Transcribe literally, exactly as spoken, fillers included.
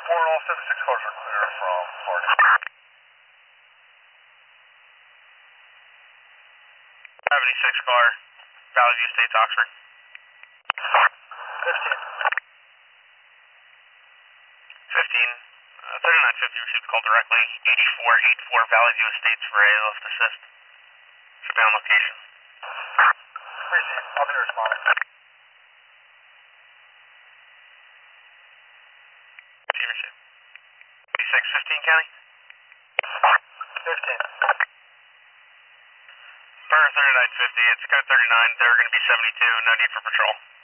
four, all seventy-six cars are clear from Hardy. seventy-six car, Valley View Estates, Oxford. fifteen. fifteen, uh, thirty-nine fifty received call directly, eighty-four eighty-four Valley View Estates for a lift assist. Should be on location. Receive, I'll be responding. Receive, receive. eighty-six fifteen, County? fifteen. For thirty-nine fifty, it's code thirty-nine, they're going to be seventy-two, no need for patrol.